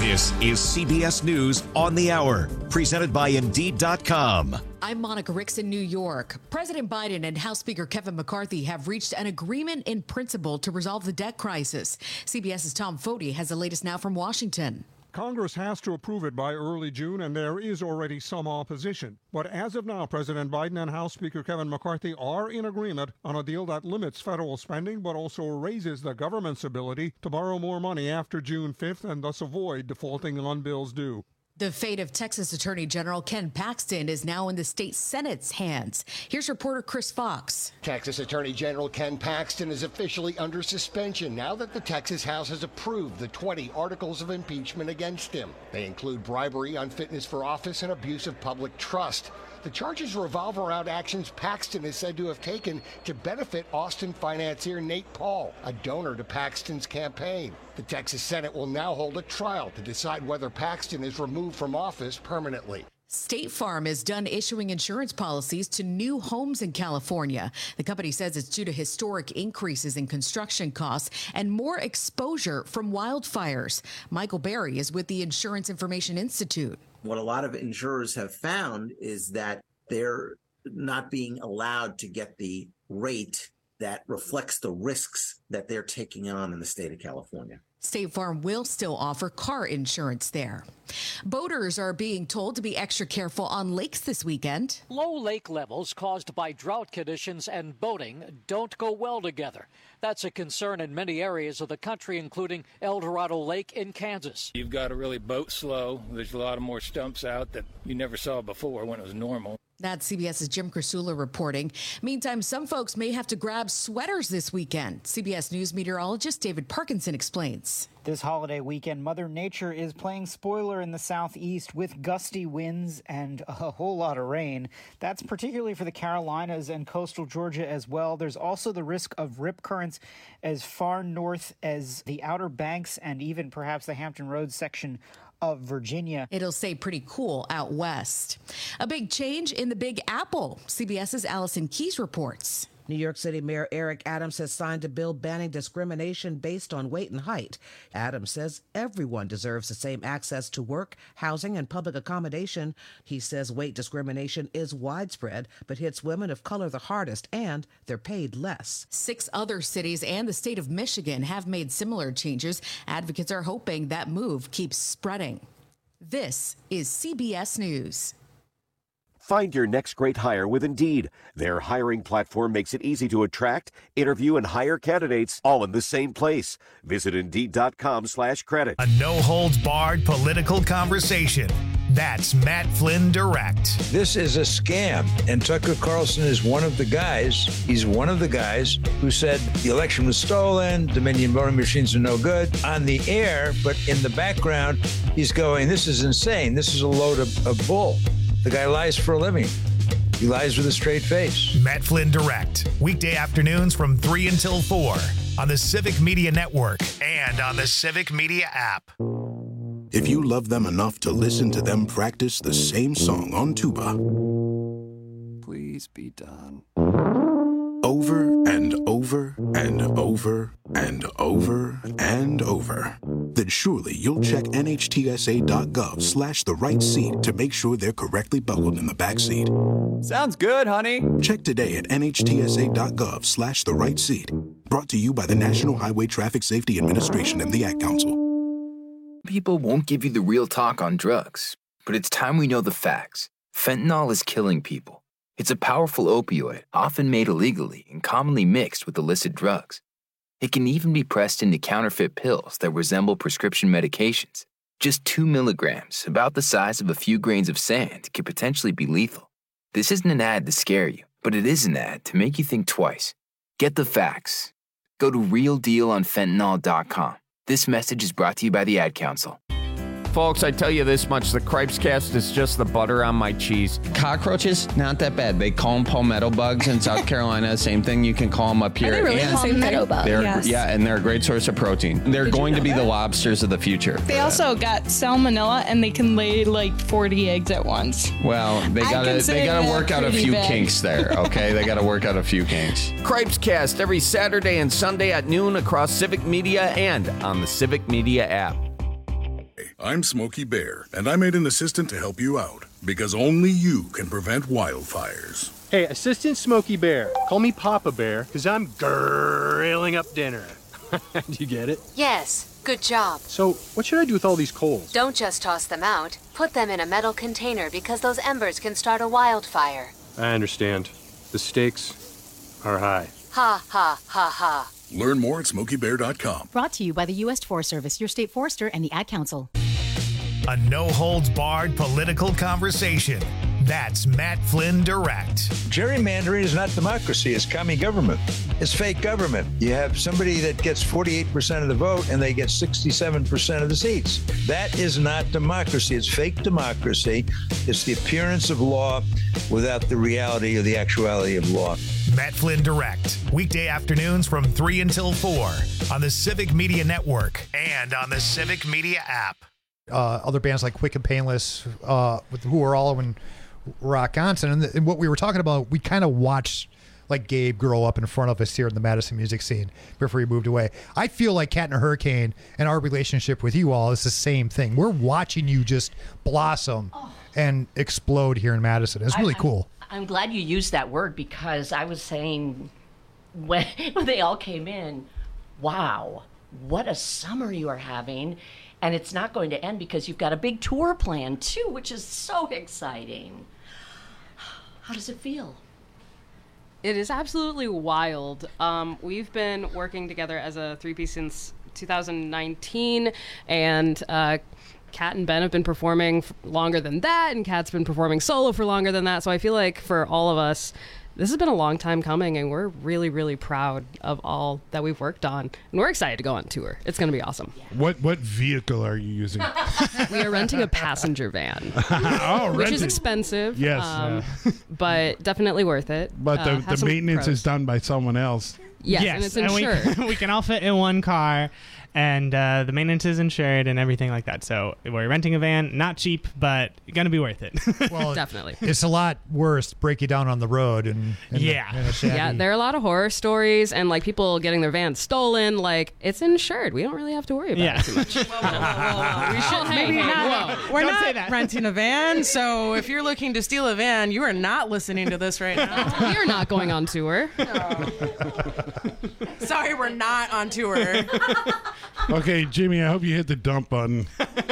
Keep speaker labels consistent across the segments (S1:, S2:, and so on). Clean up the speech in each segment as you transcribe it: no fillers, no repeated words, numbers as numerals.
S1: This is CBS News on the Hour, presented by Indeed.com.
S2: I'm Monica Ricks in New York. President Biden and House Speaker Kevin McCarthy have reached an agreement in principle to resolve the debt crisis. CBS's Tom Foti has the latest now from Washington.
S3: Congress has to approve it by early June, and there is already some opposition. But as of now, President Biden and House Speaker Kevin McCarthy are in agreement on a deal that limits federal spending but also raises the government's ability to borrow more money after June 5th and thus avoid defaulting on bills due.
S2: The fate of Texas Attorney General Ken Paxton is now in the state Senate's hands. Here's reporter Chris Fox.
S4: Texas Attorney General Ken Paxton is officially under suspension now that the Texas House has approved the 20 articles of impeachment against him. They include bribery, unfitness for office, and abuse of public trust. The charges revolve around actions Paxton is said to have taken to benefit Austin financier Nate Paul, a donor to Paxton's campaign. The Texas Senate will now hold a trial to decide whether Paxton is removed from office permanently.
S2: State Farm is done issuing insurance policies to new homes in California. The company says it's due to historic increases in construction costs and more exposure from wildfires. Michael Berry is with the Insurance Information Institute.
S5: What a lot of insurers have found is that they're not being allowed to get the rate that reflects the risks that they're taking on in the state of California.
S2: State Farm will still offer car insurance there. Boaters are being told to be extra careful on lakes this weekend.
S6: Low lake levels caused by drought conditions and boating don't go well together. That's a concern in many areas of the country, including El Dorado Lake in Kansas.
S7: You've got to really boat slow. There's a lot of more stumps out that you never saw before when it was normal.
S2: That's CBS's Jim Krasula reporting. Meantime, some folks may have to grab sweaters this weekend. CBS News meteorologist David Parkinson explains.
S8: This holiday weekend, Mother Nature is playing spoiler in the southeast with gusty winds and a whole lot of rain. That's particularly for the Carolinas and coastal Georgia as well. There's also the risk of rip currents as far north as the Outer Banks and even perhaps the Hampton Roads section of Virginia.
S2: It'll stay pretty cool out west. A big change in the Big Apple. CBS's Allison Keyes reports.
S9: New York City Mayor Eric Adams has signed a bill banning discrimination based on weight and height. Adams says everyone deserves the same access to work, housing, and public accommodation. He says weight discrimination is widespread, but hits women of color the hardest, and they're paid less. 6
S2: other cities and the state of Michigan have made similar changes. Advocates are hoping that move keeps spreading. This is CBS News.
S10: Find your next great hire with Indeed. Their hiring platform makes it easy to attract, interview, and hire candidates all in the same place. Visit Indeed.com/credit.
S1: A no-holds-barred political conversation. That's Matt Flynn Direct.
S11: This is a scam, and Tucker Carlson is one of the guys. He's one of the guys who said the election was stolen, Dominion voting machines are no good on the air, but in the background, he's going, this is insane. This is a load of bull. The guy lies for a living. He lies with a straight face.
S1: Matt Flynn Direct. Weekday afternoons from 3 until 4 on the Civic Media Network and on the Civic Media app.
S12: If you love them enough to listen to them practice the same song on tuba,
S13: please be done.
S12: Over and over and over and over and over, then surely you'll check NHTSA.gov/the right seat to make sure they're correctly buckled in the back seat.
S13: Sounds good, honey.
S12: Check today at NHTSA.gov/the right seat. Brought to you by the National Highway Traffic Safety Administration and the Ad Council.
S14: People won't give you the real talk on drugs, but it's time we know the facts. Fentanyl is killing people. It's a powerful opioid, often made illegally and commonly mixed with illicit drugs. It can even be pressed into counterfeit pills that resemble prescription medications. Just 2 milligrams, about the size of a few grains of sand, could potentially be lethal. This isn't an ad to scare you, but it is an ad to make you think twice. Get the facts. Go to realdealonfentanyl.com. This message is brought to you by the Ad Council.
S15: Folks, I tell you this much, the Cripes Cast is just the butter on my cheese.
S16: Cockroaches, not that bad. They call them palmetto bugs in South Carolina. Same thing you can call them up here.
S17: Are they really palmetto bugs?
S16: Yes. Yeah, and they're a great source of protein. They're going to be the lobsters of the future.
S18: They also got salmonella, and they can lay like 40 eggs at once.
S16: Well, they gotta work out a few kinks there, okay? They gotta work out a few kinks.
S15: Cripes Cast every Saturday and Sunday at noon across Civic Media and on the Civic Media app.
S17: I'm Smokey Bear, and I made an assistant to help you out, because only you can prevent wildfires.
S19: Hey, Assistant Smokey Bear. Call me Papa Bear, because I'm grilling up dinner. Do you get it?
S20: Yes, good job.
S19: So, what should I do with all these coals?
S20: Don't just toss them out. Put them in a metal container because those embers can start a wildfire.
S19: I understand. The stakes are high.
S20: Ha, ha, ha, ha.
S17: Learn more at SmokeyBear.com.
S21: Brought to you by the U.S. Forest Service, your state forester, and the Ad Council.
S1: A no-holds-barred political conversation. That's Matt Flynn Direct.
S11: Gerrymandering is not democracy. It's commie government. It's fake government. You have somebody that gets 48% of the vote and they get 67% of the seats. That is not democracy. It's fake democracy. It's the appearance of law without the reality or the actuality of law.
S1: Matt Flynn Direct. Weekday afternoons from 3 until 4 on the Civic Media Network and on the Civic Media app.
S22: Other bands like Quick and Painless, who are all in Wisconsin, and what we were talking about, we kind of watched like Gabe grow up in front of us here in the Madison music scene before he moved away. I feel like Cat and a Hurricane and our relationship with you all is the same thing. We're watching you just blossom and explode here in Madison. It's really cool.
S23: I'm glad you used that word, because I was saying when they all came in, wow, what a summer you are having. And it's not going to end because you've got a big tour planned too, which is so exciting. How does it feel?
S24: It is absolutely wild. We've been working together as a three-piece since 2019, and Kat and Ben have been performing longer than that, and Kat's been performing solo for longer than that. So I feel like for all of us, this has been a long time coming, and we're really, really proud of all that we've worked on. And we're excited to go on tour. It's going to be awesome.
S25: What vehicle are you using?
S24: We are renting a passenger van, which is expensive.
S25: Yes.
S24: But definitely worth it.
S25: But the maintenance is done by someone else.
S24: Yes, and it's insured.
S26: We can all fit in one car, and the maintenance is insured and everything like that. So we're renting a van, not cheap, but going to be worth it.
S22: Well,
S24: definitely.
S22: It's a lot worse to break you down on the road. And
S24: Yeah, there are a lot of horror stories and like people getting their vans stolen. Like, it's insured. We don't really have to worry about it too much.
S27: We should maybe not. We're not renting a van, so if you're looking to steal a van, you are not listening to this right now.
S24: You're not going on tour.
S27: Sorry, we're not on tour.
S25: Okay, Jimmy, I hope you hit the dump button.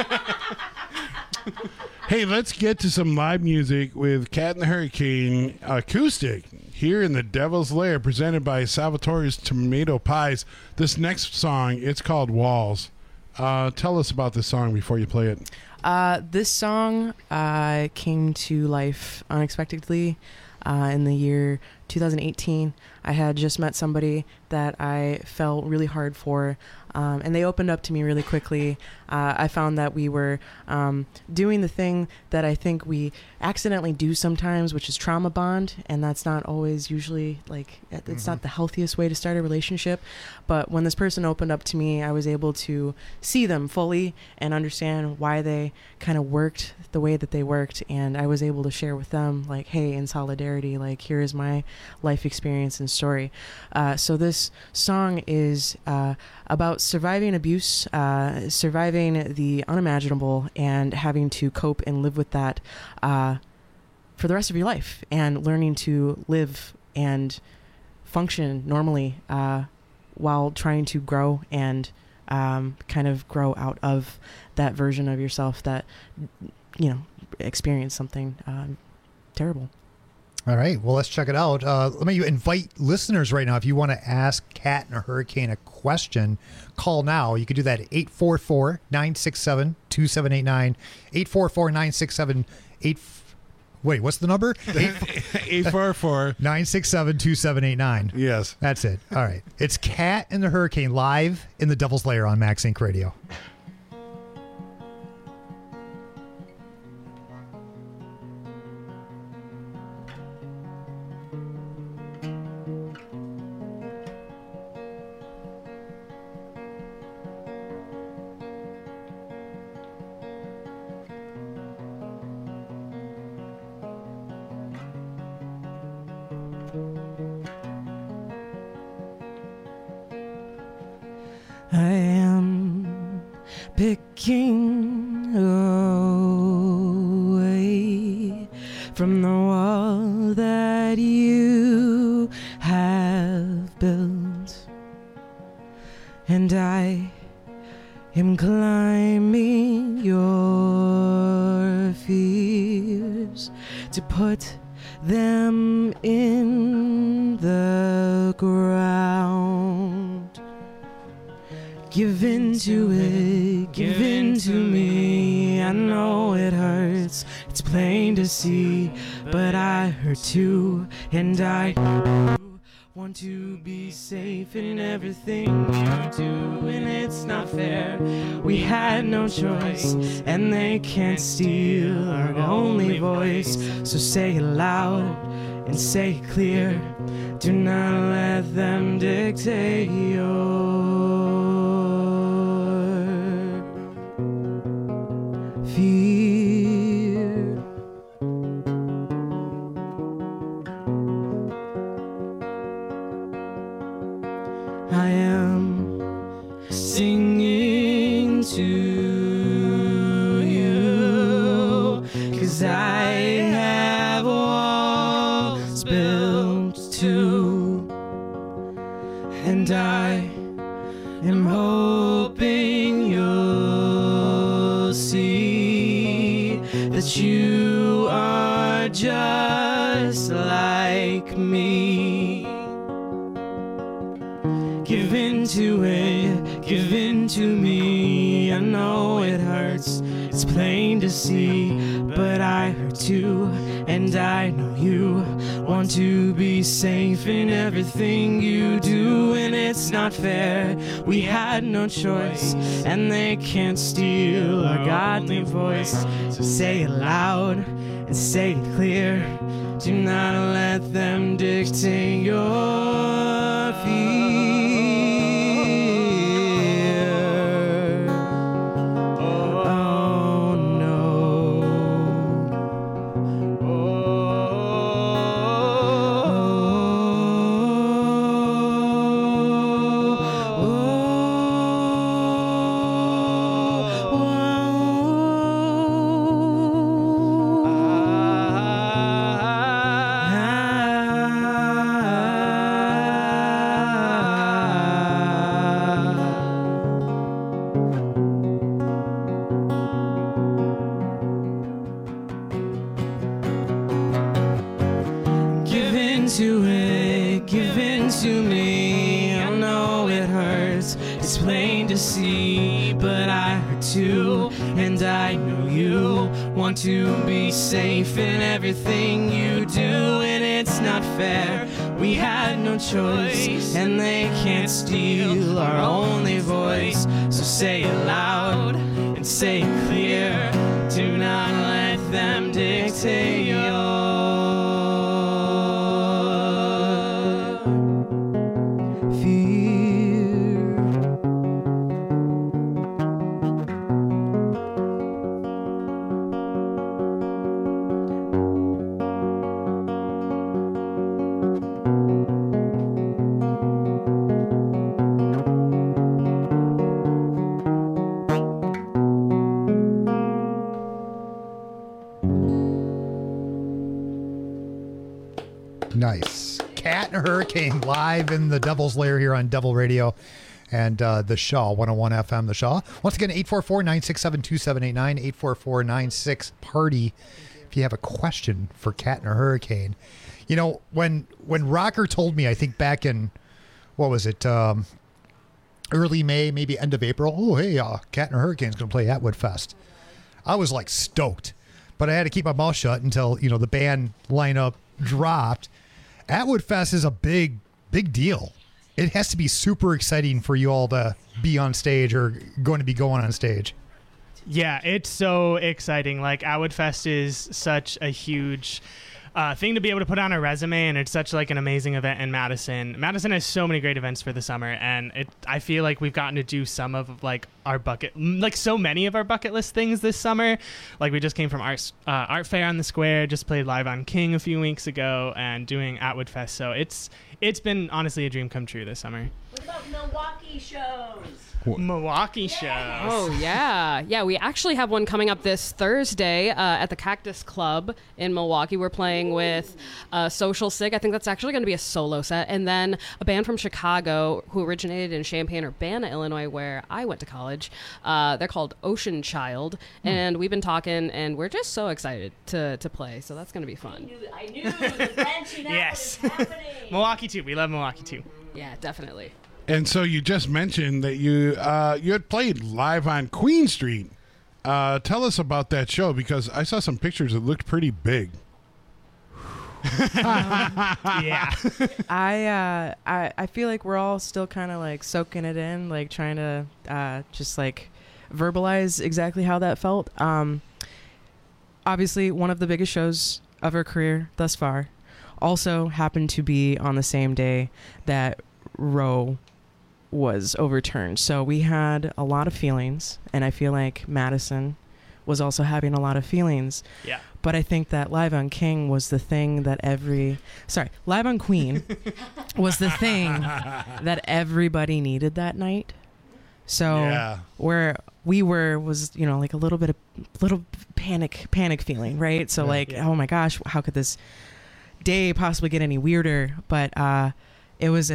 S25: Hey, let's get to some live music with Cat and the Hurricane acoustic here in the Devil's Lair, presented by Salvatore's Tomato Pies. This next song, it's called Walls. Tell us about this song before you play it.
S27: This song came to life unexpectedly in the year 2018. I had just met somebody that I felt really hard for, and they opened up to me really quickly. I found that we were doing the thing that I think we accidentally do sometimes, which is trauma bond, and that's not always usually, like, it's not the healthiest way to start a relationship. But when this person opened up to me, I was able to see them fully and understand why they kind of worked the way that they worked, and I was able to share with them, like, hey, in solidarity, like, here is my life experience and story. So this song is about surviving abuse, surviving the unimaginable, and having to cope and live with that for the rest of your life, and learning to live and function normally while trying to grow and kind of grow out of that version of yourself that, you know, experienced something terrible.
S22: All right, well, let's check it out. Let me invite listeners right now. If you want to ask Cat and a Hurricane a question, call now. You can do that at 844-967-2789. 844-967-8... Wait, what's the number?
S25: 844-967-2789. Yes.
S22: That's it. All right. It's Cat and the Hurricane live in the Devil's Lair on Max Inc. Radio.
S27: I am picking ground. Give in to it, give in to me. I know it hurts, it's plain to see, but I hurt too, and I want to be safe in everything you do, and it's not fair. We had no choice, and they can't steal our only voice. So say it loud and say it clear. Do not let them dictate your fear. I am singing to you, 'cause I have walls built too, and I am hoping you'll see that you are just like me. Give in to it, give in to me. I know it hurts, it's plain to see, but I hurt too, and I know you want to be safe in everything you do, and it's not fair. We had no choice, and they can't steal our godly voice. So say it loud and say it clear. Do not let them dictate your fear. Oh no. Give in to it, give in to me. I know it hurts, it's plain to see, but I hurt too, and I know you want to be safe in everything you do, and it's not fair. We had no choice, and they can't steal our only voice. So say it loud and say it clear. Do not let them dictate your
S22: Nice. Cat and Hurricane live in the Devil's Lair here on Devil Radio and the Shaw, 101 FM, the Shaw. Once again, 844-967-2789, 844-96-PARTY. If you have a question for Cat and Hurricane. You know, when Rocker told me, I think back in, what was it, early May, maybe end of April, oh, hey, Cat and Hurricane's going to play Atwood Fest. I was like stoked, but I had to keep my mouth shut until, you know, the band lineup dropped. Atwood Fest is a big deal. It has to be super exciting for you all to be on stage or going to be going on stage.
S26: Yeah, it's so exciting. Like, Atwood Fest is such a huge thing to be able to put on a resume, and it's such like an amazing event in Madison. Madison has so many great events for the summer, and I feel like we've gotten to do some of like our so many of our bucket list things this summer. Like, we just came from Art Fair on the Square, just played live on King a few weeks ago, and doing Atwood Fest. So it's been honestly a dream come true this summer.
S23: What about Milwaukee Milwaukee shows.
S26: Milwaukee shows.
S24: Oh, yeah. Yeah, we actually have one coming up this Thursday at the Cactus Club in Milwaukee. We're playing with Social Sig. I think that's actually going to be a solo set. And then a band from Chicago who originated in Champaign-Urbana, Illinois, where I went to college. They're called Ocean Child. And we've been talking, and we're just so excited to play. So that's going to be fun.
S23: I knew the branching out
S26: Yes.
S23: was happening.
S26: Milwaukee too. We love Milwaukee too.
S24: Yeah, definitely.
S25: And so you just mentioned that you had played live on Queen Street. Tell us about that show, because I saw some pictures that looked pretty big.
S26: Yeah.
S27: I feel like we're all still kind of like soaking it in, like trying to just like verbalize exactly how that felt. Obviously, one of the biggest shows of her career thus far. Also happened to be on the same day that Roe was overturned. So we had a lot of feelings, and I feel like Madison was also having a lot of feelings.
S26: Yeah.
S27: But I think that Live on King was the thing that Live on Queen was the thing that everybody needed that night. So where we were was, like a little panic feeling, right? So oh my gosh, how could this day possibly get any weirder? But it was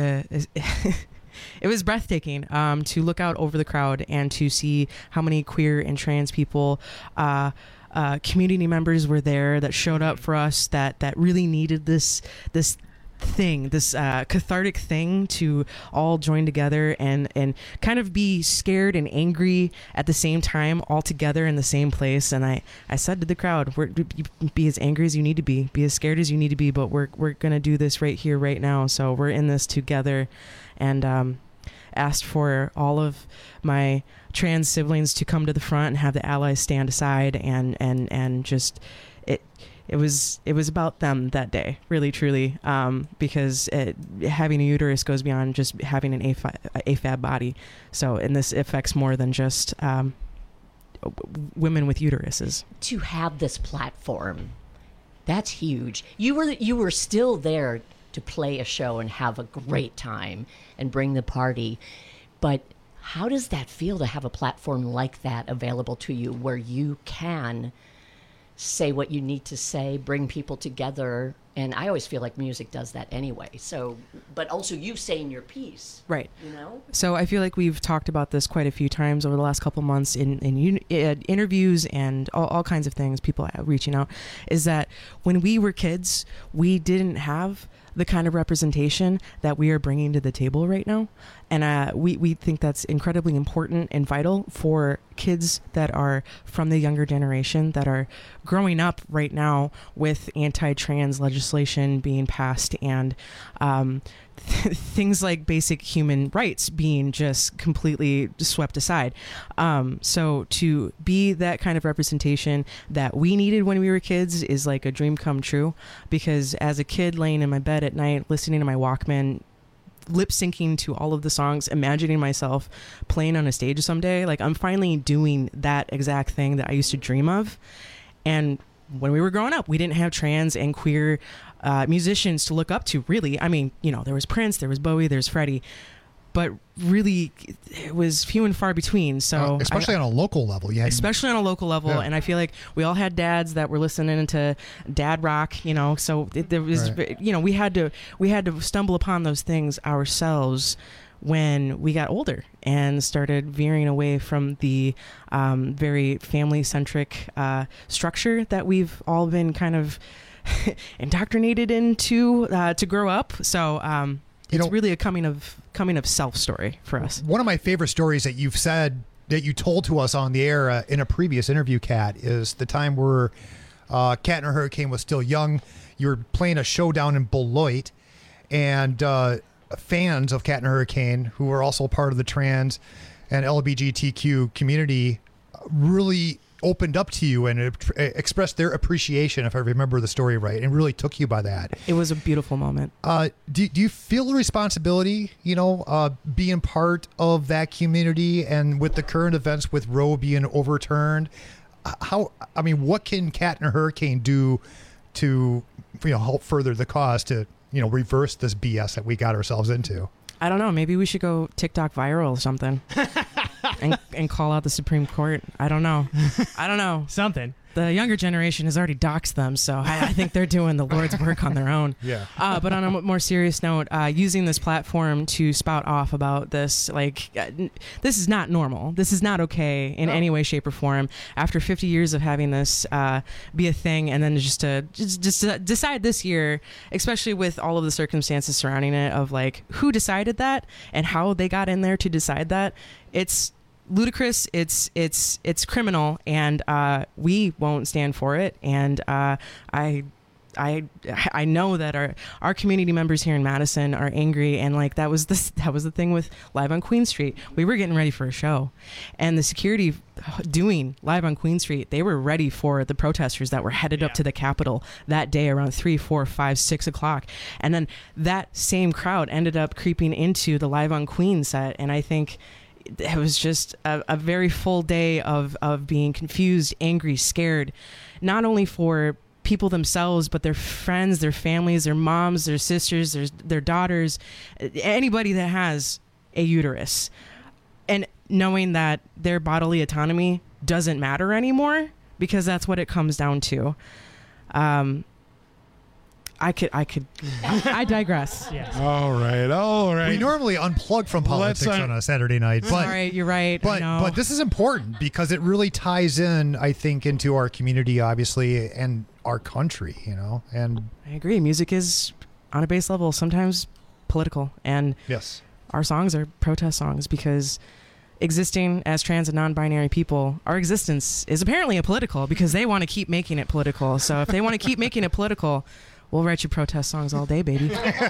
S27: it was breathtaking to look out over the crowd and to see how many queer and trans people, community members were there that showed up for us, that really needed this thing, this cathartic thing to all join together and kind of be scared and angry at the same time, all together in the same place. And I said to the crowd, be as angry as you need to be as scared as you need to be, but we're gonna do this right here, right now. So we're in this together. And asked for all of my trans siblings to come to the front and have the allies stand aside, and just it was about them that day, really truly, because having a uterus goes beyond just having an AFAB body. So, and this affects more than just women with uteruses.
S23: To have this platform, that's huge. You were still there to play a show and have a great time and bring the party. But how does that feel to have a platform like that available to you, where you can say what you need to say, bring people together? And I always feel like music does that anyway. So, but also you saying your piece.
S27: Right. So I feel like we've talked about this quite a few times over the last couple months in interviews and all kinds of things, people reaching out, is that when we were kids, we didn't have the kind of representation that we are bringing to the table right now. And we think that's incredibly important and vital for kids that are from the younger generation that are growing up right now with anti-trans legislation being passed and things like basic human rights being just completely swept aside. So to be that kind of representation that we needed when we were kids is like a dream come true, because as a kid laying in my bed at night, listening to my Walkman, lip syncing to all of the songs, imagining myself playing on a stage someday, like I'm finally doing that exact thing that I used to dream of. And when we were growing up, we didn't have trans and queer musicians to look up to, really. I mean, there was Prince, there was Bowie, there's Freddie, but really it was few and far between. So
S22: especially on a local level.
S27: Especially on a local level. Yeah. And I feel like we all had dads that were listening to dad rock, so there was, right. We had to stumble upon those things ourselves when we got older and started veering away from the very family-centric structure that we've all been kind of indoctrinated into to grow up. So it's really a coming of self story for us.
S22: One of my favorite stories that you've said, that you told to us on the air in a previous interview, Kat, is the time where Kat and her Hurricane was still young. You were playing a show down in Beloit, and fans of Kat and Hurricane, who are also part of the trans and LGBTQ community, really opened up to you and expressed their appreciation, if I remember the story right, and really took you by that.
S27: It was a beautiful moment.
S22: Do you feel the responsibility, being part of that community, and with the current events with Roe being overturned? What can Kat and Hurricane do to help further the cause to reverse this BS that we got ourselves into?
S27: I don't know. Maybe we should go TikTok viral or something, and call out the Supreme Court. I don't know.
S26: Something.
S27: The younger generation has already doxed them, so I think they're doing the Lord's work on their own.
S22: Yeah.
S27: But on a more serious note, using this platform to spout off about this, this is not normal. This is not okay in any way, shape, or form. After 50 years of having this be a thing, and then just to decide this year, especially with all of the circumstances surrounding it, of who decided that and how they got in there to decide that, it's ludicrous. It's criminal, and we won't stand for it. And I know that our community members here in Madison are angry, and that was the thing with Live on Queen Street. We were getting ready for a show, and the security doing Live on Queen Street, they were ready for the protesters that were headed up to the Capitol that day around 3, 4, 5, 6 o'clock. And then that same crowd ended up creeping into the Live on Queen set, and I think it was just a very full day of being confused, angry, scared, not only for people themselves, but their friends, their families, their moms, their sisters, their daughters, anybody that has a uterus. And knowing that their bodily autonomy doesn't matter anymore, because that's what it comes down to. I digress.
S26: Yes.
S25: All right.
S22: We normally unplug from politics on a Saturday night, but
S27: all right, you're right.
S22: But this is important because it really ties in, I think, into our community, obviously, and our country. And
S27: I agree. Music is, on a base level, sometimes political, and
S22: yes,
S27: our songs are protest songs because existing as trans and non-binary people, our existence is apparently political because they want to keep making it political. So if they want to keep making it political, we'll write you protest songs all day, baby.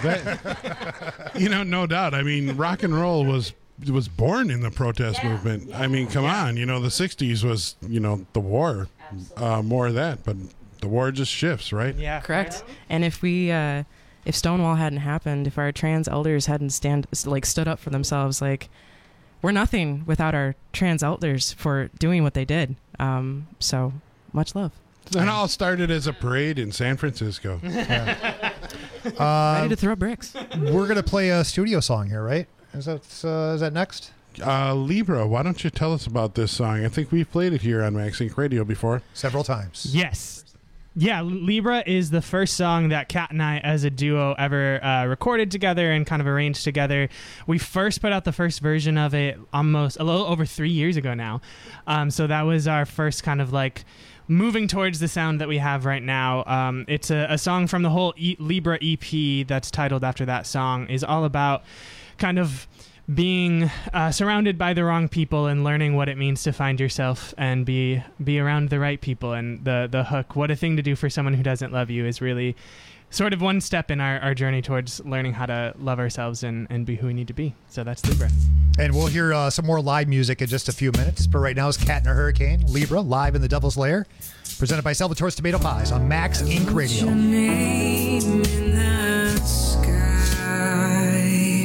S25: No doubt. I mean, rock and roll was born in the protest movement. I mean, come on. The 60s was, the war, more of that. But the war just shifts, right?
S26: Yeah.
S27: Correct. And if Stonewall hadn't happened, if our trans elders hadn't stood up for themselves, we're nothing without our trans elders for doing what they did. So much love.
S25: It all started as a parade in San Francisco.
S27: Ready to throw bricks.
S22: We're going to play a studio song here, right? Is that next?
S25: Libra, why don't you tell us about this song? I think we've played it here on Max Inc. Radio before.
S22: Several times.
S26: Yes. Yeah, Libra is the first song that Kat and I as a duo ever recorded together and kind of arranged together. We first put out the first version of it almost a little over 3 years ago now. So that was our first kind of moving towards the sound that we have right now. It's a song from the whole Libra EP that's titled after that song, is all about kind of being surrounded by the wrong people and learning what it means to find yourself and be around the right people. And the hook, what a thing to do for someone who doesn't love you, is really sort of one step in our journey towards learning how to love ourselves and be who we need to be. So that's Libra.
S22: And we'll hear some more live music in just a few minutes. But right now is Cat and a Hurricane, Libra, live in the Devil's Lair, presented by Salvatore's Tomato Pies on Max Inc. Radio.
S3: Your name in the sky,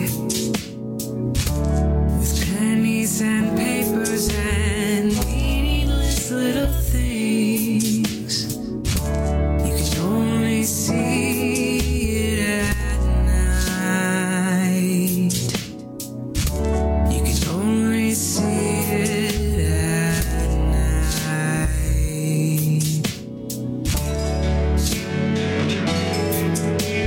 S3: with pennies and papers and meaningless little things. You can only see it at night. You can only see it at night.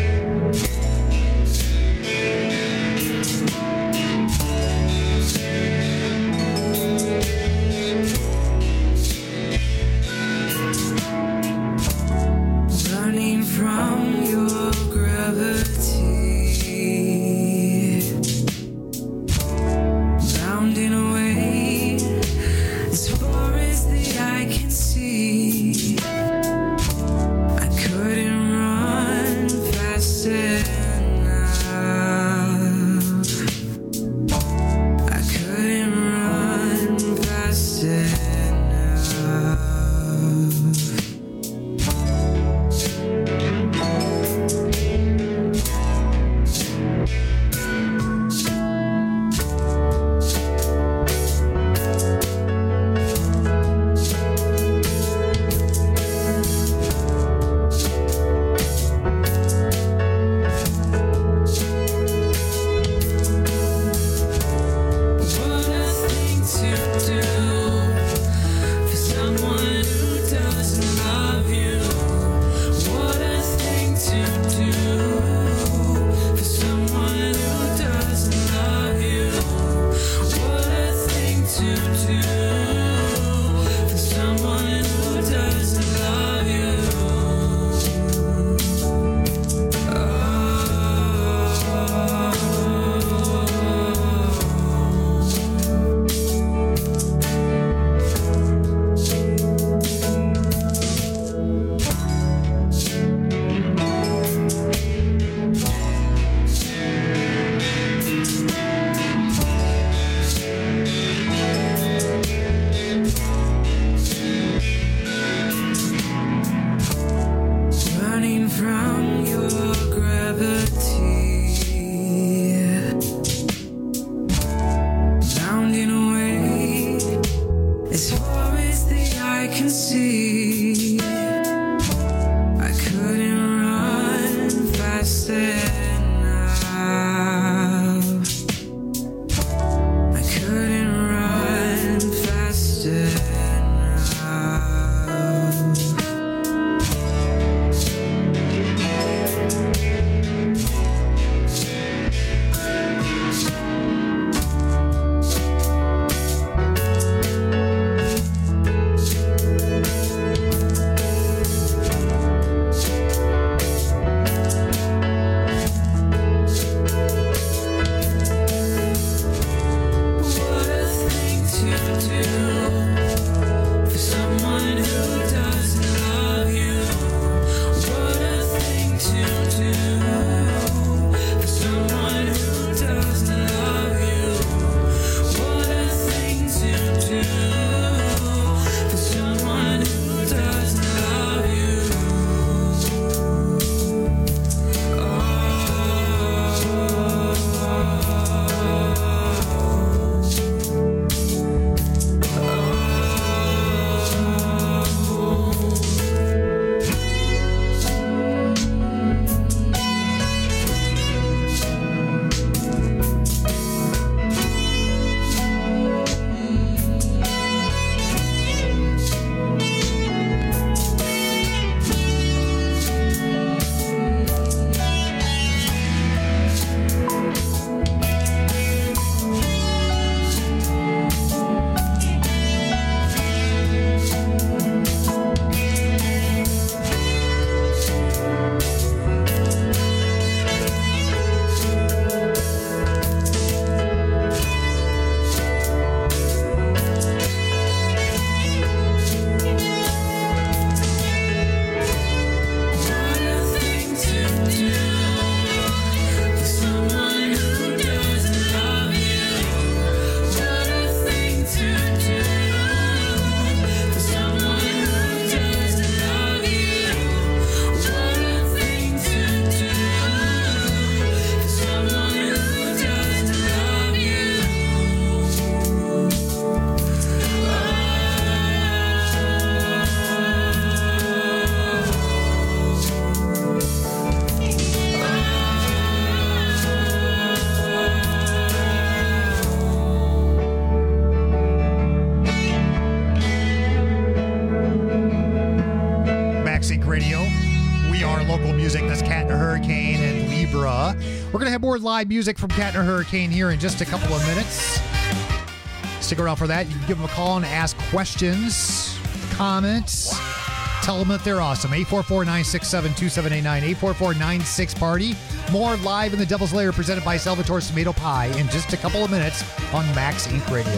S22: local music. That's Cat and the Hurricane and Libra. We're going to have more live music from Cat and the Hurricane here in just a couple of minutes. Stick around for that. You can give them a call and ask questions, comments. Tell them that they're awesome. 844-967-2789. 844-96-PARTY. More live in the Devil's Lair presented by Salvatore's Tomato Pie in just a couple of minutes on Max Inc. Radio.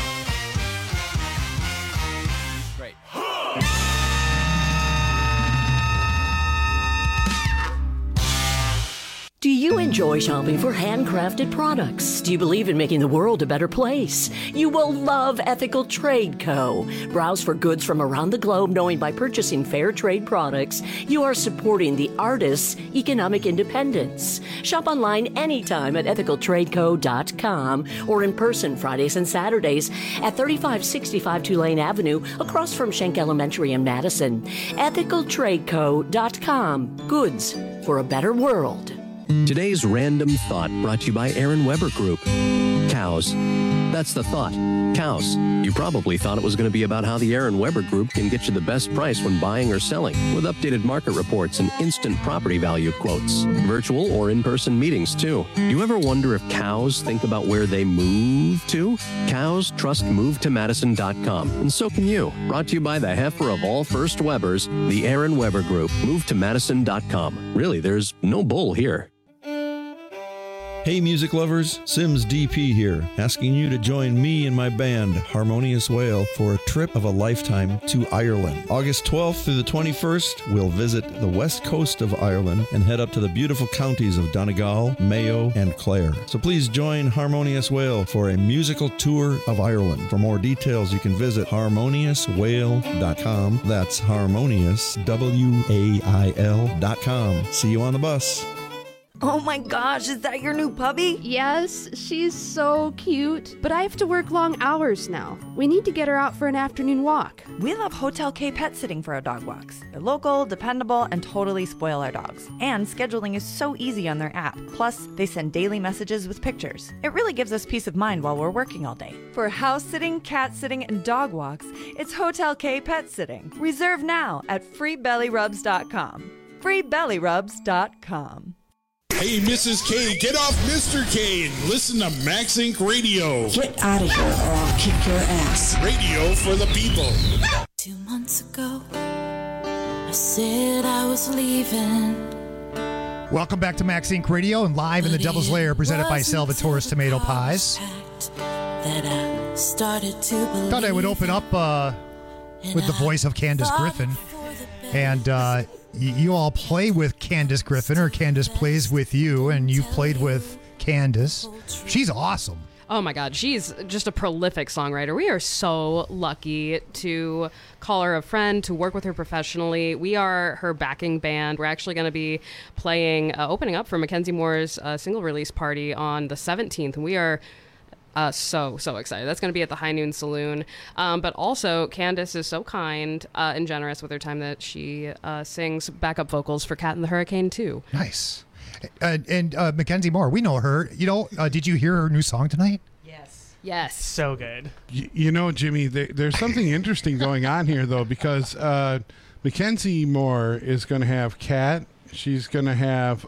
S14: Great.
S2: Do you enjoy shopping for handcrafted products? Do you believe in making the world a better place? You will love Ethical Trade Co. Browse for goods from around the globe, knowing by purchasing fair trade products, you are supporting the artists' economic independence. Shop online anytime at ethicaltradeco.com or in person Fridays and Saturdays at 3565 Tulane Avenue across from Schenck Elementary in Madison. ethicaltradeco.com. Goods for a better world.
S4: Today's Random Thought brought to you by Aaron Weber Group. Cows. That's the thought. Cows. You probably thought it was going to be about how the Aaron Weber Group can get you the best price when buying or selling, with updated market reports and instant property value quotes. Virtual or in-person meetings, too. Do you ever wonder if cows think about where they move to? Cows trust MoveToMadison.com, and so can you. Brought to you by the heifer of all First Webers, the Aaron Weber Group. MoveToMadison.com. Really, there's no bull here.
S5: Hey music lovers, Sims DP here, asking you to join me and my band, Harmonious Whale, for a trip of a lifetime to Ireland. August 12th through the 21st, we'll visit the west coast of Ireland and head up to the beautiful counties of Donegal, Mayo, and Clare. So please join Harmonious Whale for a musical tour of Ireland. For more details, you can visit harmoniouswhale.com. That's harmonious, WAIL.com. See you on the bus.
S6: Oh my gosh, is that your new puppy?
S7: Yes, she's so cute. But I have to work long hours now. We need to get her out for an afternoon walk.
S6: We love Hotel K Pet Sitting for our dog walks. They're local, dependable, and totally spoil our dogs. And scheduling is so easy on their app. Plus, they send daily messages with pictures. It really gives us peace of mind while we're working all day. For house sitting, cat sitting, and dog walks, it's Hotel K Pet Sitting. Reserve now at freebellyrubs.com. freebellyrubs.com.
S8: Hey, Mrs. K, get off Mr. K and listen to Max Inc. Radio.
S9: Get out of here or I'll kick your ass.
S8: Radio for the people.
S9: 2 months ago, I said I was leaving.
S22: Welcome back to Max Inc. Radio and live in the Devil's Lair presented by Salvatore's Tomato Pies.
S9: That I started to believe.
S22: Thought I would open up with the voice of Candace Griffin. And you all play with Candace Griffin, or Candace plays with you, and you've played with Candace. She's awesome.
S24: Oh my God, she's just a prolific songwriter. We are so lucky to call her a friend, to work with her professionally. We are her backing band. We're actually going to be playing, opening up for Mackenzie Moore's single release party on the 17th. And we are so excited. That's going to be at the High Noon Saloon. But also, Candace is so kind and generous with her time that she sings backup vocals for Cat and the Hurricane, too.
S22: Nice. And Mackenzie Moore, we know her. You know, did you hear her new song tonight?
S24: Yes.
S26: So good.
S25: You know, Jimmy, there's something interesting going on here, though, because Mackenzie Moore is going to have Cat. She's going to have,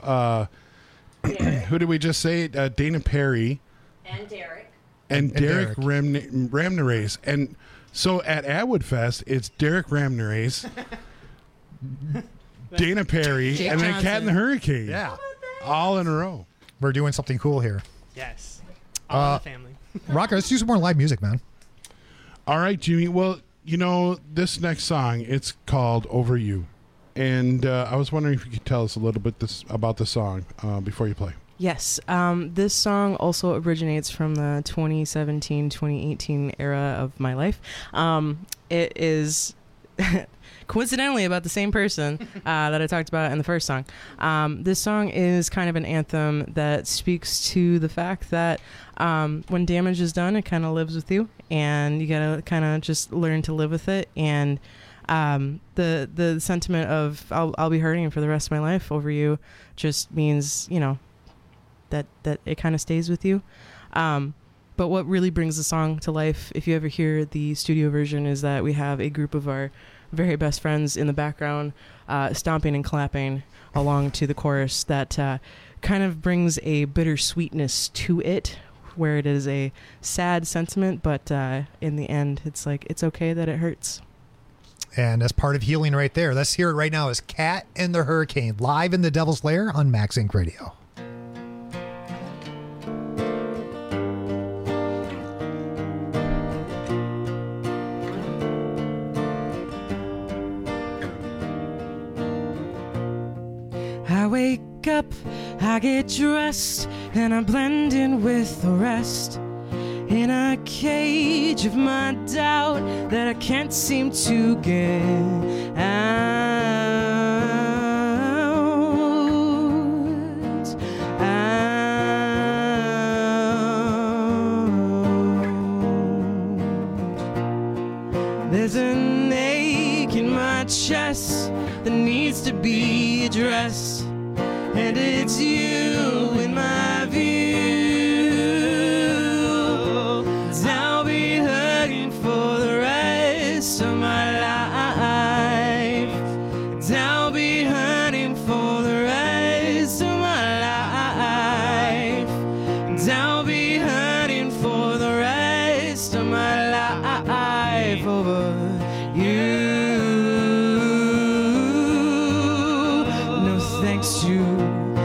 S25: who did we just say? Dana Perry.
S23: And Derek.
S25: And Derek Ramnerace. And so at Atwood Fest, it's Derek Ramnerace, Dana Perry,
S22: Jake
S25: and then
S22: Johnson.
S25: Cat and the Hurricane.
S22: Yeah.
S25: All in a row.
S22: We're doing something cool here.
S26: Yes. All in the family.
S22: Rocker, let's do some more live music, man.
S25: All right, Jimmy. Well, you know, this next song, it's called Over You. And I was wondering if you could tell us a little bit about the song before you play.
S27: Yes, this song also originates from the 2017-2018 era of my life. It is coincidentally about the same person that I talked about in the first song. This song is kind of an anthem that speaks to the fact that when damage is done, it kind of lives with you, and you gotta kind of just learn to live with it. And the sentiment of I'll be hurting for the rest of my life over you just means, you know, that it kind of stays with you. But what really brings the song to life, if you ever hear the studio version, is that we have a group of our very best friends in the background, stomping and clapping along to the chorus that kind of brings a bittersweetness to it, where it is a sad sentiment, but in the end, it's like, it's okay that it hurts.
S22: And as part of healing right there, let's hear it right now as Cat and the Hurricane, live in the Devil's Lair on Max Inc. Radio.
S3: I wake up, I get dressed, and I blend in with the rest. In a cage of my doubt that I can't seem to get out. There's an ache in my chest that needs to be addressed, and it's you in my view. I'll be hurting for the rest of my life. I'll be hurting for the rest of my life. I'll be hurting for the rest of my life over you. No thanks to you.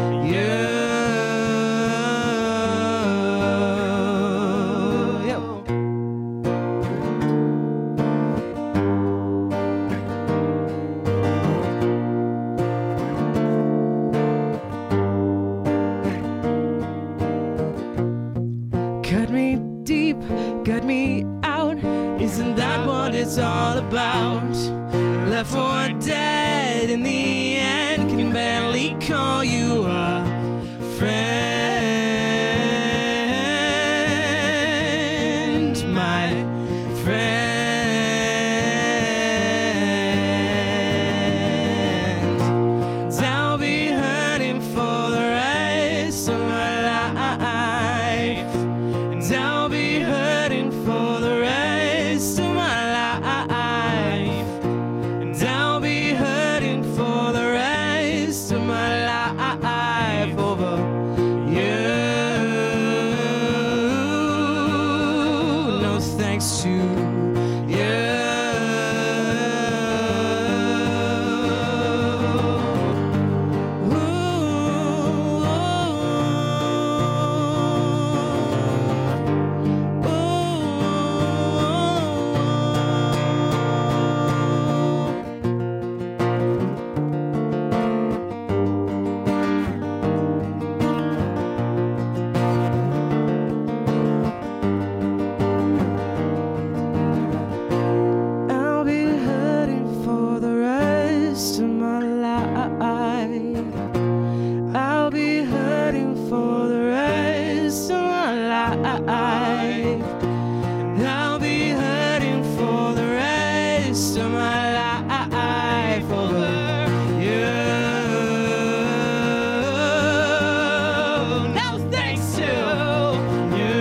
S3: Cut me deep, cut me out. Isn't that what it's all about? Left for dead in the end, can barely call you a friend, my friend. I'll be hurting for the rest of my life. I'll be hurting for the rest of my life. And I'll be hurting for the rest of my life over you. No thanks to you. I'll be hurting for the rest of my life. I'll be hurting for the rest of my life. I'll be hurting for the rest of my life over you. No thanks to you.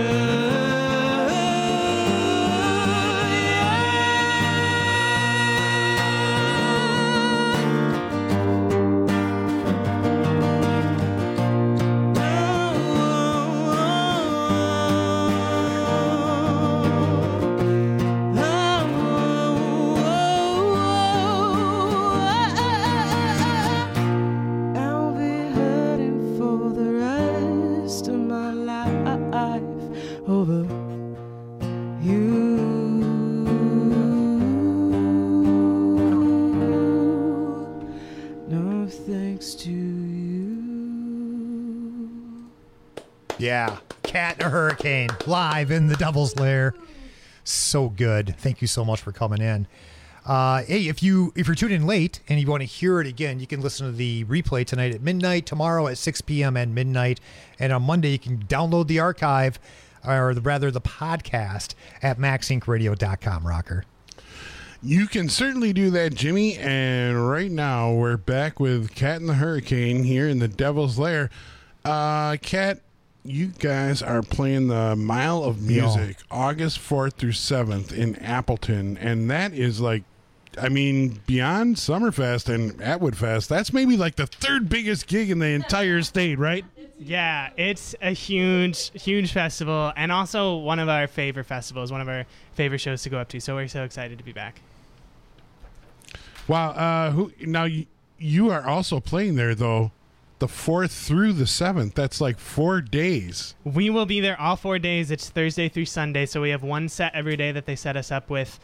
S3: I'll be hurting for the rest of my life over you. No thanks to you.
S22: Yeah, Cat and a Hurricane, live in the Devil's Lair. So good. Thank you so much for coming in. Hey, if you're tuning in late and you want to hear it again, you can listen to the replay tonight at midnight, tomorrow at 6 p.m. and midnight, and on Monday you can download the archive, or rather the podcast, at maxincradio.com. Rocker.
S25: You can certainly do that, Jimmy. And right now we're back with Cat and the Hurricane here in the Devil's Lair. Cat, you guys are playing the Mile of Music August 4th through 7th in Appleton, and that is like I mean, beyond Summerfest and Atwood Fest, that's maybe like the third biggest gig in the entire state, right?
S26: Yeah, it's a huge, huge festival, and also one of our favorite festivals, one of our favorite shows to go up to. So we're so excited to be back.
S25: Wow. You are also playing there, though, the 4th through the 7th. That's like 4 days.
S26: We will be there all 4 days. It's Thursday through Sunday, so we have one set every day that they set us up with.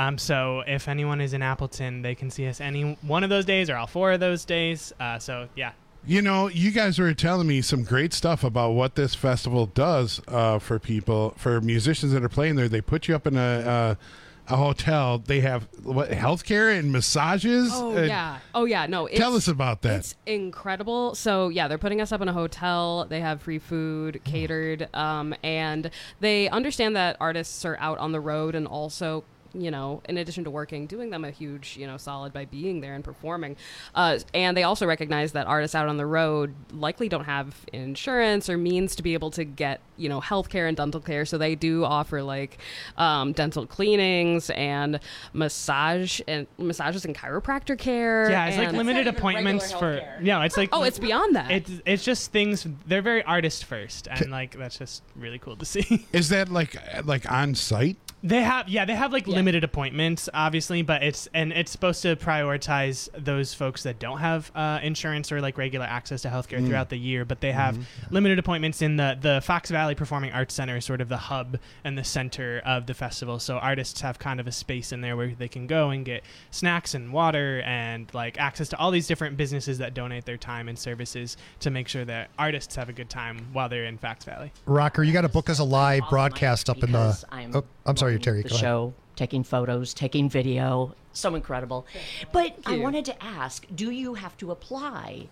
S26: So if anyone is in Appleton, they can see us any one of those days or all 4 of those days. So, yeah.
S25: You know, you guys were telling me some great stuff about what this festival does for people, for musicians that are playing there. They put you up in a hotel. They have healthcare and massages.
S24: Oh yeah. No,
S25: tell us about that.
S24: It's incredible. So yeah, they're putting us up in a hotel. They have free food catered, and they understand that artists are out on the road, and also, you know, in addition to working, doing them a huge, you know, solid by being there and performing. And they also recognize that artists out on the road likely don't have insurance or means to be able to get, you know, healthcare and dental care. So they do offer like dental cleanings and massages and chiropractor care.
S26: Yeah, it's like limited appointments for. Yeah, it's like.
S24: Oh, it's beyond that.
S26: It's just things. They're very artist first, and like that's just really cool to see.
S25: Is that like on site?
S26: They have like limited appointments, obviously, but it's supposed to prioritize those folks that don't have insurance or like regular access to healthcare throughout the year. But they have limited appointments in the Fox Valley Performing Arts Center, sort of the hub and the center of the festival. So artists have kind of a space in there where they can go and get snacks and water and like access to all these different businesses that donate their time and services to make sure that artists have a good time while they're in Fox Valley.
S22: Rocker, you got to book us a live broadcast up in the. I'm sorry, Terry.
S2: The show, taking photos, taking video, so incredible. But I wanted to ask: do you have to apply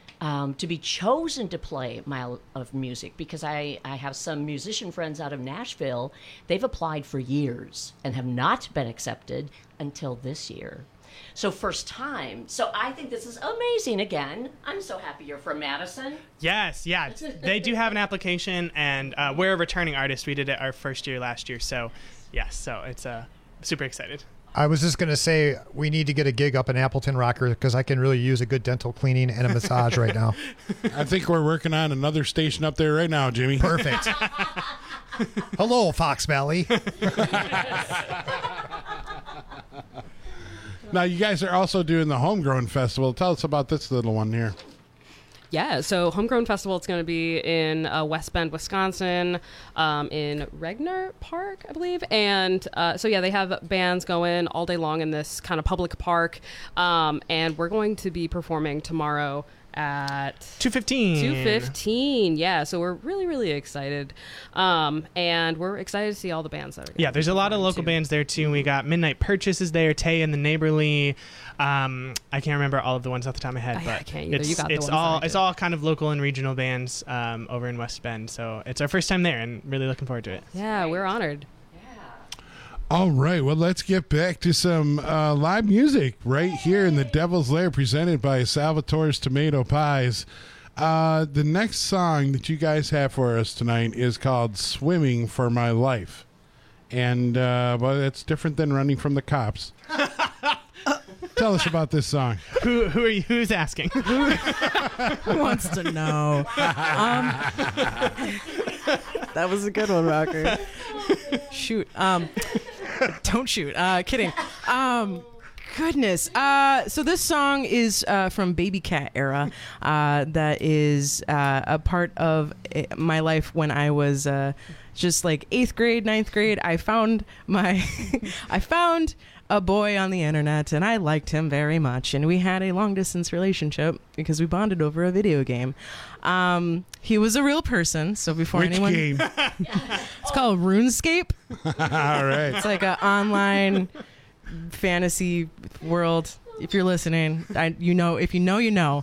S2: to be chosen to play Mile of Music? Because I have some musician friends out of Nashville. They've applied for years and have not been accepted until this year. So first time. So I think this is amazing. Again, I'm so happy you're from Madison.
S26: Yes, yeah. They do have an application, and we're a returning artist. We did it our first year last year. So, yes, so it's super excited.
S22: I was just going to say we need to get a gig up in Appleton, Rocker, because I can really use a good dental cleaning and a massage right now.
S25: I think we're working on another station up there right now, Jimmy.
S22: Perfect. Hello, Fox Valley.
S25: Now, you guys are also doing the Homegrown Festival. Tell us about this little one here.
S24: Yeah, so Homegrown Festival, it's going to be in West Bend, Wisconsin, in Regner Park, I believe. And so, yeah, they have bands going all day long in this kind of public park. And we're going to be performing tomorrow at
S26: 2:15.
S24: Yeah, so we're really, really excited. And we're excited to see all the bands that are going.
S26: Yeah, there's a lot of local bands there, too. We got Midnight Purchase is there, Tay and the Neighborly. I can't remember all of the ones off the top of my head, but
S24: I can't either.
S26: It's all kind of local and regional bands over in West Bend. So it's our first time there, and really looking forward to it.
S24: Yeah, we're honored.
S25: All right, well, let's get back to some live music right here in the Devil's Lair, presented by Salvatore's Tomato Pies. The next song that you guys have for us tonight is called Swimming for My Life. And, well, it's different than Running from the Cops. Tell us about this song.
S26: Who are you? Who's asking?
S27: Who wants to know? That was a good one, Rocker. Shoot. Don't shoot. Kidding. Goodness. So this song is from Baby Cat era. That is a part of my life when I was just like 8th grade, 9th grade. I found a boy on the internet, and I liked him very much, and we had a long distance relationship because we bonded over a video game. He was a real person, so before
S25: Which
S27: anyone
S25: game?
S27: It's called RuneScape.
S25: All right.
S27: It's like an online fantasy world. If you're listening, you know. If you know, you know.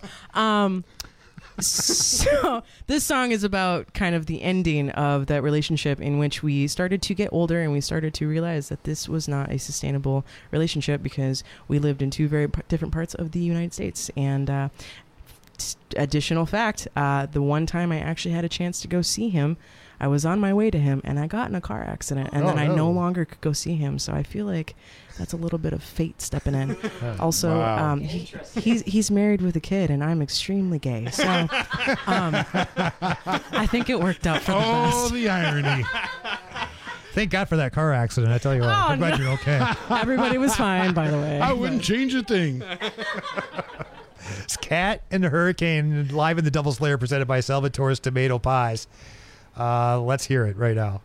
S27: So this song is about kind of the ending of that relationship, in which we started to get older and we started to realize that this was not a sustainable relationship because we lived in two very different parts of the United States. And additional fact, the one time I actually had a chance to go see him, I was on my way to him, and I got in a car accident, and then I no longer could go see him. So I feel like that's a little bit of fate stepping in. Also, he's married with a kid, and I'm extremely gay. So I think it worked out for the best.
S25: Oh, the irony.
S22: Thank God for that car accident. I tell you what. I'm glad you're okay.
S27: Everybody was fine, by the way.
S25: I wouldn't change a thing.
S22: It's Cat and the Hurricane live in the Devil's Lair presented by Salvatore's Tomato Pies. Let's hear it right now.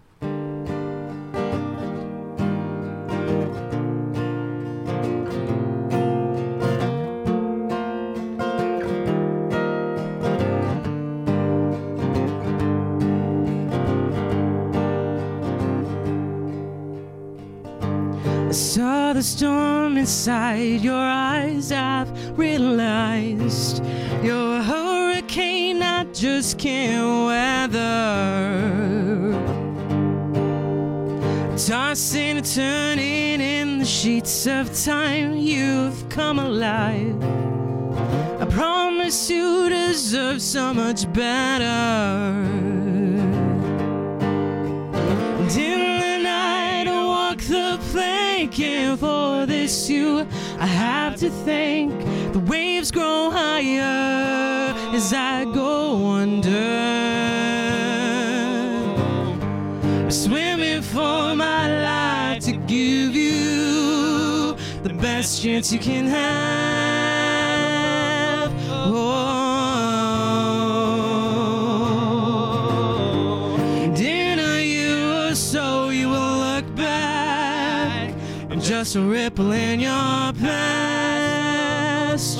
S3: I saw the storm inside your eyes. I've realized you're a hurricane I just can't weather. Tossing and turning in the sheets of time, you've come alive. I promise you deserve so much better. And in the night I walk the plank, and for this I have to thank. The waves grow higher as I go under. I'm swimming for my life to give you the best chance you can have. And in a year or so you will look back, I'm just a ripple in your past.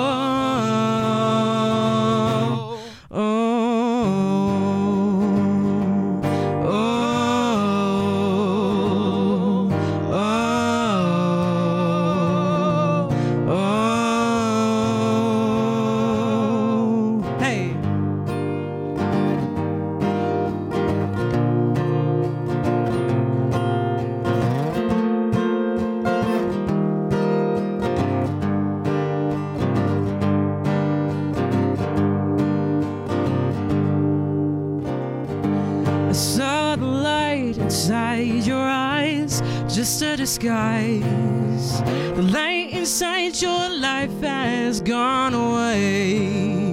S3: Just a disguise. The light inside your life has gone away.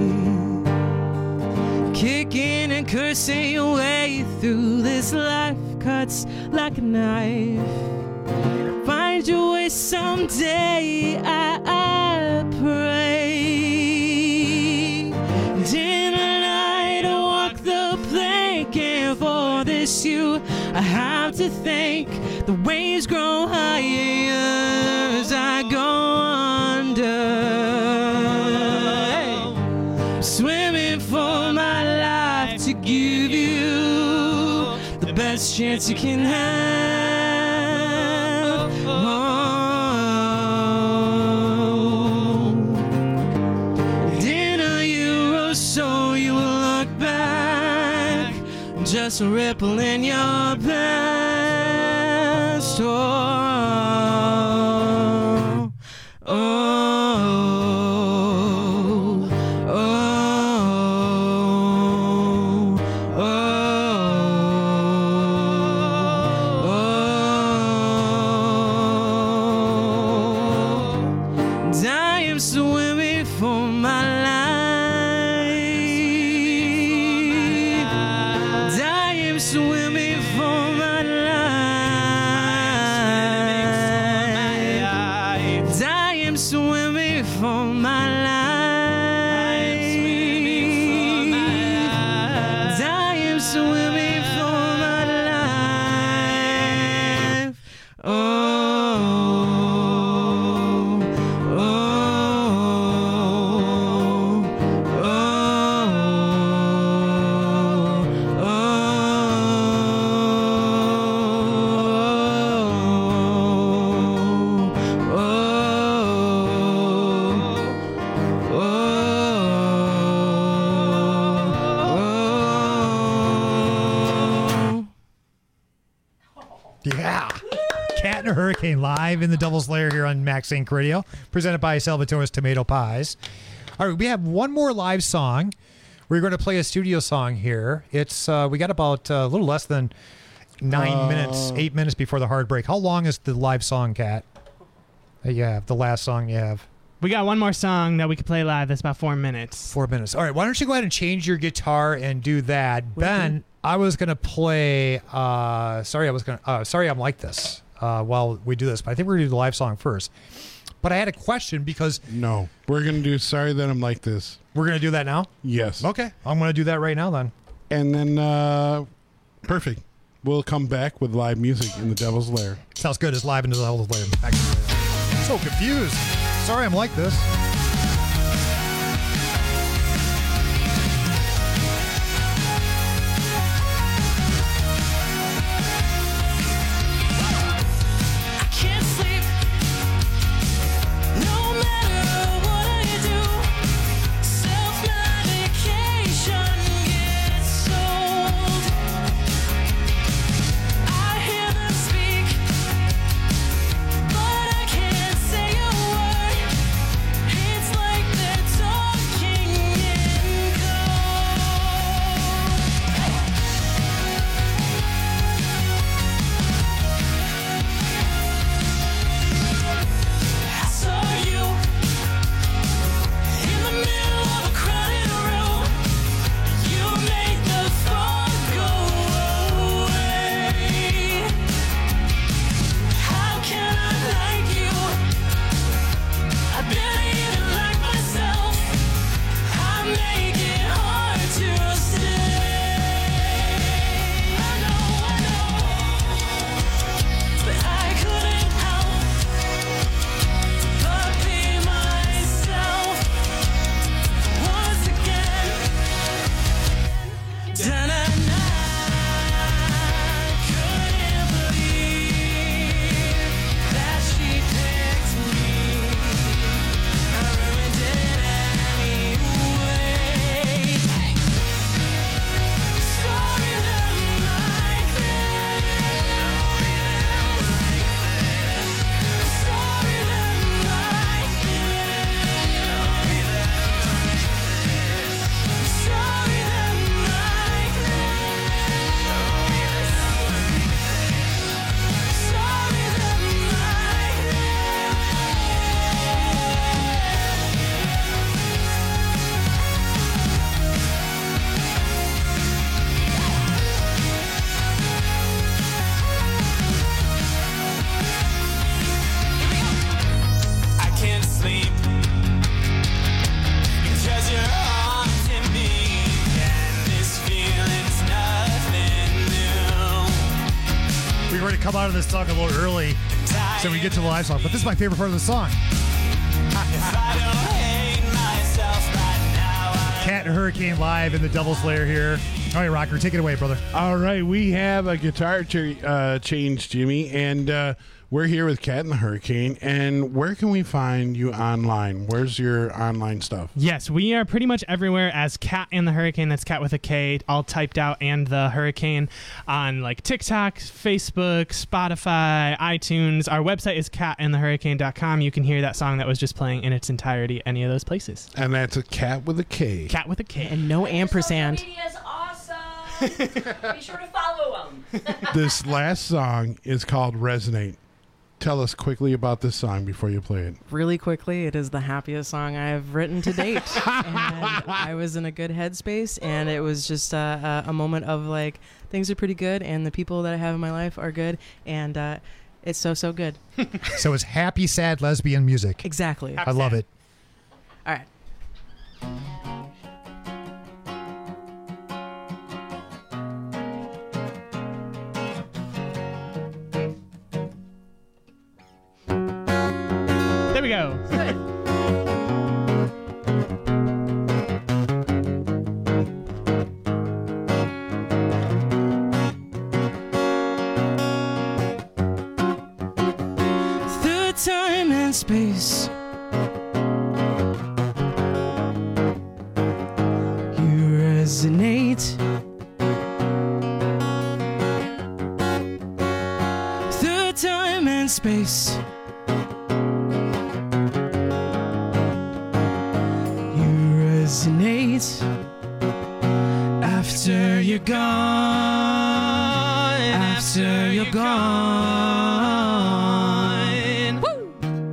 S3: Kicking and cursing your way through this life cuts like a knife. Find your way someday, I pray. And in the night I walk the plank, and for this I have to thank. The waves grow higher as I go under. Swimming for my life to give you the best chance you can have. And in a year or so you will look back, just a ripple in your past.
S22: Hurricane live in the Devil's Lair here on Max Inc. Radio, presented by Salvatore's Tomato Pies. All right, we have one more live song. We're going to play a studio song here. It's we got about a little less than 9 minutes, 8 minutes before the hard break. How long is the live song, Kat? You have the last song you have.
S26: We got one more song that we could play live. That's about 4 minutes.
S22: 4 minutes. All right. Why don't you go ahead and change your guitar and do that, Ben? I was gonna play. Sorry, I'm like this. While we do this, but I think we're gonna do the live song first. But I had a question because
S25: no, we're gonna do Sorry That I'm Like This.
S22: We're gonna do that now.
S25: Yes.
S22: Okay. I'm gonna do that right now then.
S25: And then perfect. We'll come back with live music in the Devil's Lair.
S22: Sounds good. It's live in the Devil's Lair. I'm so confused. Sorry, I'm like this. Come out of this song a little early so we get to the live song, but this is my favorite part of the song. Cat and Hurricane live in the Devil's Lair here. All right, Rocker, take it away, brother.
S25: All right, we have a guitar change, Jimmy, and we're here with Cat and the Hurricane. And where can we find you online? Where's your online stuff?
S26: Yes, we are pretty much everywhere as Cat and the Hurricane. That's Cat with a K, all typed out, and the Hurricane on like TikTok, Facebook, Spotify, iTunes. Our website is catandthehurricane.com. You can hear that song that was just playing in its entirety any of those places.
S25: And that's a Cat with a K.
S26: Cat with a K.
S27: And no ampersand.
S23: Social media is awesome. Be sure to follow them.
S25: This last song is called Resonate. Tell us quickly about this song before you play it.
S27: Really quickly, it is the happiest song I've written to date. And I was in a good headspace, and it was just a moment of like, things are pretty good, and the people that I have in my life are good, and it's so good.
S22: So it's happy, sad, lesbian music.
S27: Exactly.
S22: I love it.
S27: All right.
S26: There we go.
S3: Through time and space, you resonate. Through time and space, resonate. after you're gone. Woo!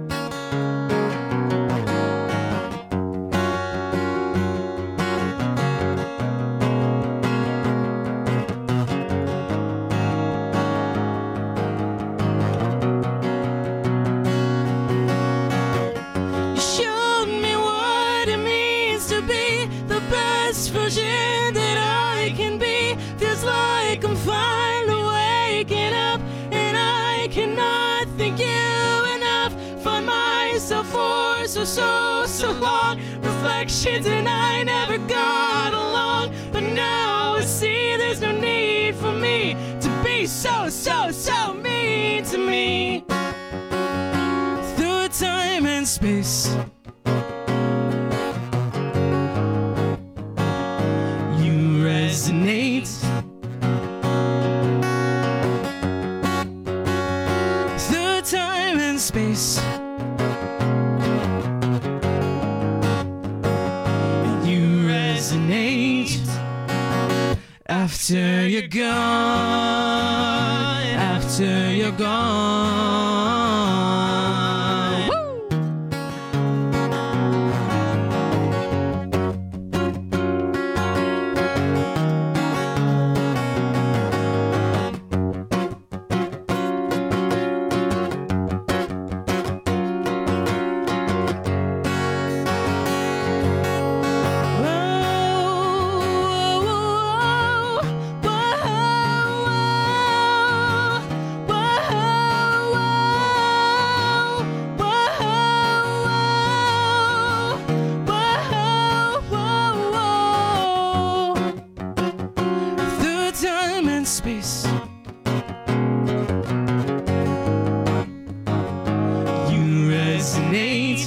S3: You showed me what it means to be the best version that I can be. Feels like I'm finally waking up, and I cannot thank you enough. Find myself for so long. Reflections and I never got along, but now I see there's no need for me to be so mean to me. Through time and space, you resonate. Through time and space, you resonate. After you're gone, after you're gone. Woo! Through time and space, you resonate.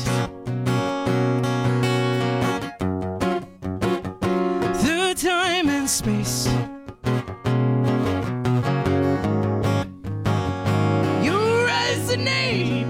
S3: Through time and space, you resonate.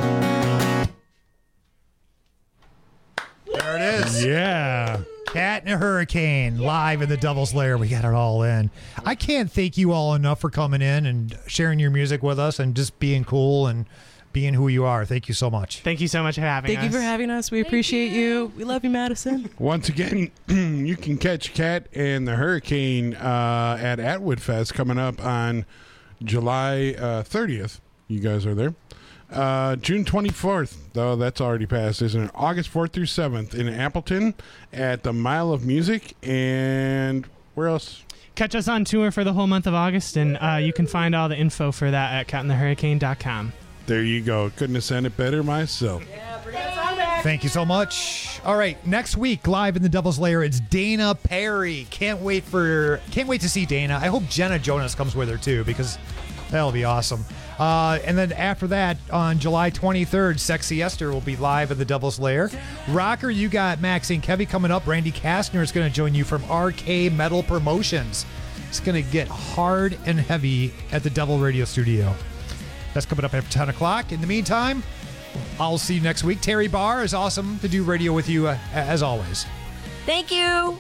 S22: There it is.
S25: Yeah.
S22: Cat and a Hurricane live in the Devil's Lair. We got it all in. I can't thank you all enough for coming in and sharing your music with us and just being cool and being who you are. Thank you so much.
S26: Thank you so much for having us.
S27: Thank you for having us. We appreciate you. We love you, Madison.
S25: Once again, you can catch Cat and the Hurricane at Atwood Fest coming up on July 30th. You guys are there. June 24th, though, that's already passed, isn't it? August 4th through 7th in Appleton at the Mile of Music. And where else?
S26: Catch us on tour for the whole month of August, and you can find all the info for that at catandthehurricane.com.
S25: There you go. Couldn't have said it better myself.
S22: Thank you so much. All right, next week live in the Devil's Lair, it's Dana Perry. Can't wait to see Dana. I hope Jenna Jonas comes with her too, because that'll be awesome. And then after that, on July 23rd, Sexy Esther will be live at the Devil's Lair. Rocker, you got Maxine Kevy coming up. Randy Kastner is going to join you from RK Metal Promotions. It's going to get hard and heavy at the Devil Radio Studio. That's coming up at 10 o'clock. In the meantime, I'll see you next week. Terry Barr is awesome to do radio with you, as always.
S2: Thank you.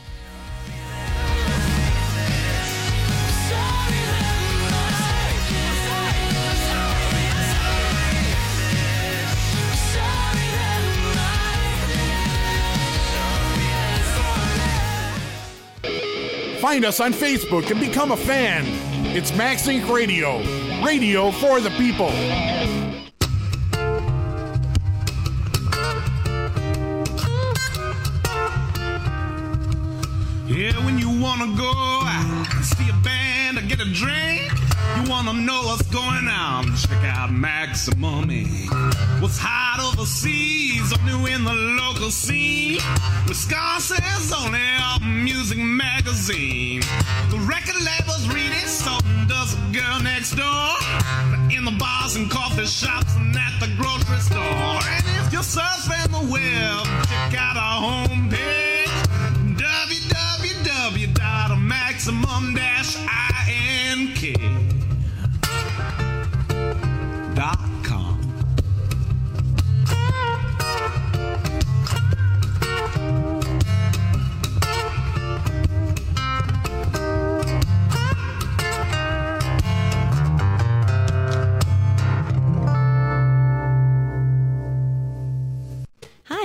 S8: Find us on Facebook and become a fan. It's Max Inc. Radio. Radio for the people.
S3: Yeah, when you wanna go out, see a band or get a drink, you wanna know what's going on, check out Maximum Inc. What's hot overseas, only in the local scene. Wisconsin's only music magazine. The record labels read it, so does the girl next door. In the bars and coffee shops and at the grocery store. And if you're surfing the web, check out our homepage. www.maximum-ink.com.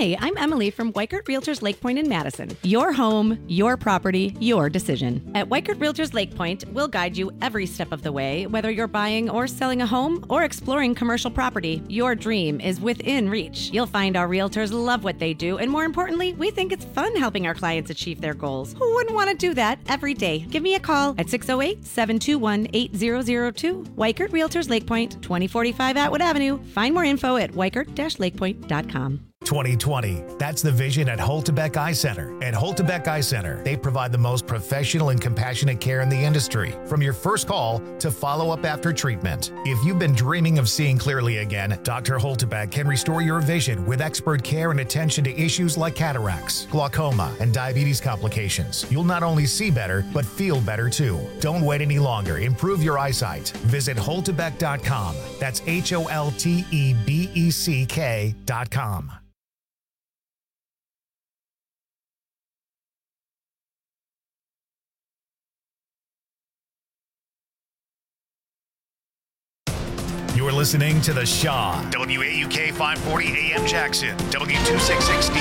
S10: Hi, I'm Emily from Weichert Realtors Lake Point in Madison. Your home, your property, your decision. At Weichert Realtors Lake Point, we'll guide you every step of the way. Whether you're buying or selling a home or exploring commercial property, your dream is within reach. You'll find our realtors love what they do, and more importantly, we think it's fun helping our clients achieve their goals. Who wouldn't want to do that every day? Give me a call at 608-721-8002. Weichert Realtors Lake Point, 2045 Atwood Avenue. Find more info at weichert-lakepoint.com.
S1: 2020. That's the vision at Holtebeck Eye Center. At Holtebeck Eye Center, they provide the most professional and compassionate care in the industry, from your first call to follow-up after treatment. If you've been dreaming of seeing clearly again, Dr. Holtebeck can restore your vision with expert care and attention to issues like cataracts, glaucoma, and diabetes complications. You'll not only see better, but feel better too. Don't wait any longer. Improve your eyesight. Visit Holtebeck.com. That's HOLTEBECK.com. You're listening to The Shaw, WAUK 540 AM Jackson, W266D